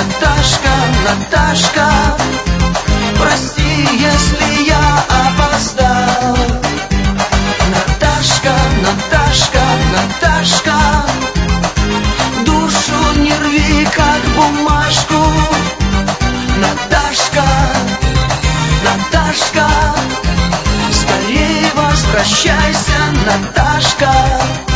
Наташка, Наташка, прости, если я опоздал. Наташка, Наташка, Наташка, душу не рви, как бумажку. Наташка, Наташка, скорее возвращайся, Наташка.